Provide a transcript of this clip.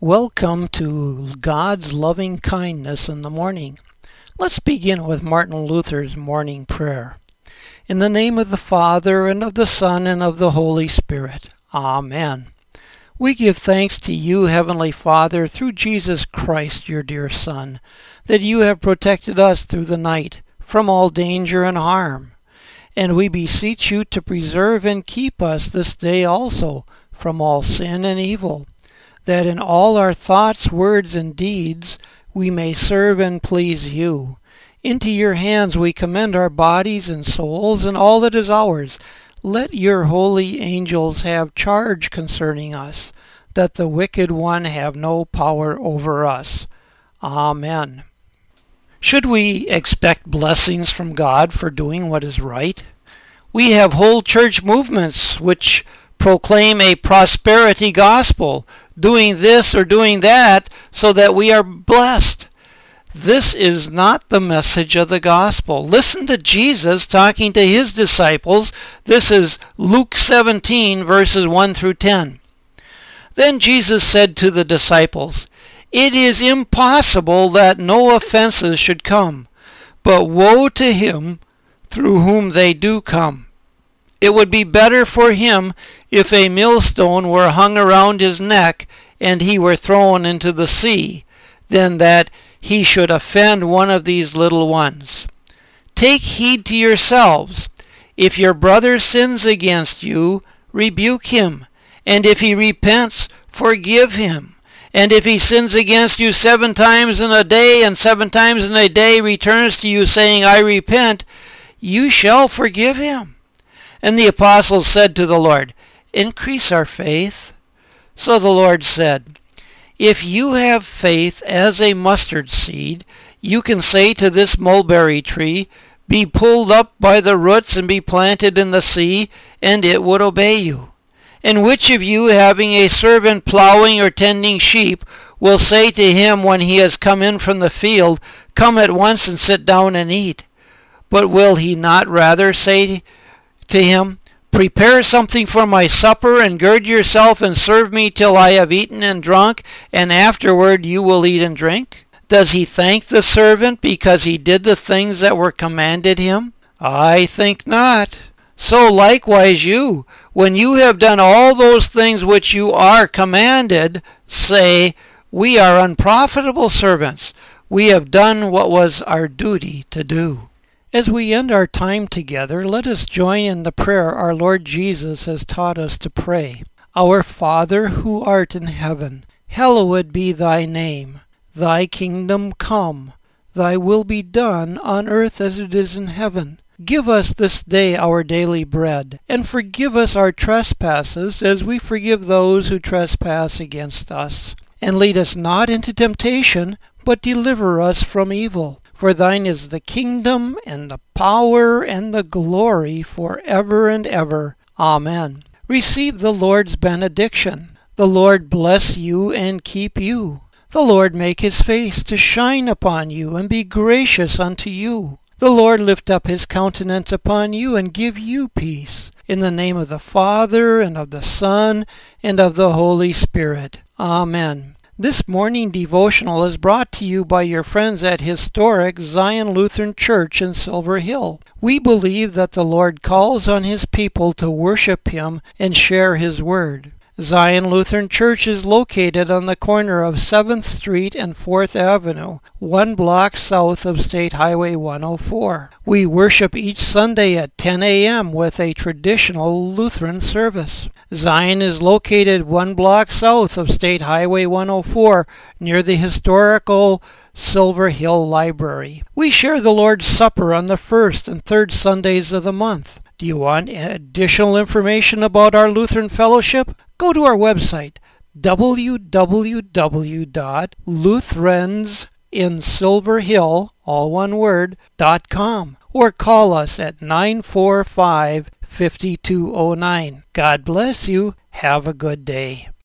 Welcome to God's loving kindness in the morning. Let's begin with Martin Luther's morning prayer. In the name of the Father, and of the Son, and of the Holy Spirit. Amen. We give thanks to you, Heavenly Father, through Jesus Christ, your dear Son, that you have protected us through the night from all danger and harm. And we beseech you to preserve and keep us this day also from all sin and evil, that in all our thoughts, words, and deeds we may serve and please you. Into your hands we commend our bodies and souls and all that is ours. Let your holy angels have charge concerning us, that the wicked one have no power over us. Amen. Should we expect blessings from God for doing what is right? We have whole church movements which proclaim a prosperity gospel, doing this or doing that so that we are blessed. This is not the message of the gospel. Listen to Jesus talking to his disciples. This is Luke 17, verses 1 through 10. Then Jesus said to the disciples, "It is impossible that no offenses should come, but woe to him through whom they do come. It would be better for him if a millstone were hung around his neck and he were thrown into the sea, than that he should offend one of these little ones. Take heed to yourselves. If your brother sins against you, rebuke him, and if he repents, forgive him. And if he sins against you 7 times in a day, and 7 times in a day returns to you saying, 'I repent,' you shall forgive him." And the apostles said to the Lord, "Increase our faith." So the Lord said, "If you have faith as a mustard seed, you can say to this mulberry tree, 'Be pulled up by the roots and be planted in the sea,' and it would obey you. And which of you, having a servant plowing or tending sheep, will say to him when he has come in from the field, 'Come at once and sit down and eat'? But will he not rather say to him, 'Prepare something for my supper, and gird yourself and serve me till I have eaten and drunk, and afterward you will eat and drink'? Does he thank the servant because he did the things that were commanded him? I think not. So likewise you, when you have done all those things which you are commanded, say, 'We are unprofitable servants. We have done what was our duty to do.'" As we end our time together, let us join in the prayer our Lord Jesus has taught us to pray. "Our Father, who art in heaven, hallowed be thy name. Thy kingdom come. Thy will be done on earth as it is in heaven. Give us this day our daily bread, and forgive us our trespasses as we forgive those who trespass against us. And lead us not into temptation, but deliver us from evil. For thine is the kingdom, and the power, and the glory, forever and ever. Amen." Receive the Lord's benediction. The Lord bless you and keep you. The Lord make his face to shine upon you, and be gracious unto you. The Lord lift up his countenance upon you, and give you peace. In the name of the Father, and of the Son, and of the Holy Spirit. Amen. This morning devotional is brought to you by your friends at historic Zion Lutheran Church in Silver Hill. We believe that the Lord calls on his people to worship him and share his word. Zion Lutheran Church is located on the corner of 7th Street and 4th Avenue, 1 block south of State Highway 104. We worship each Sunday at 10 a.m. with a traditional Lutheran service. Zion is located 1 block south of State Highway 104 near the historical Silver Hill Library. We share the Lord's Supper on the 1st and 3rd Sundays of the month. Do you want additional information about our Lutheran Fellowship? Go to our website, www.lutheransinsilverhill.com, or call us at 945-5209. God bless you. Have a good day.